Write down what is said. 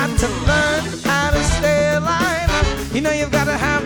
got to learn how to stay alive. You know you've got to have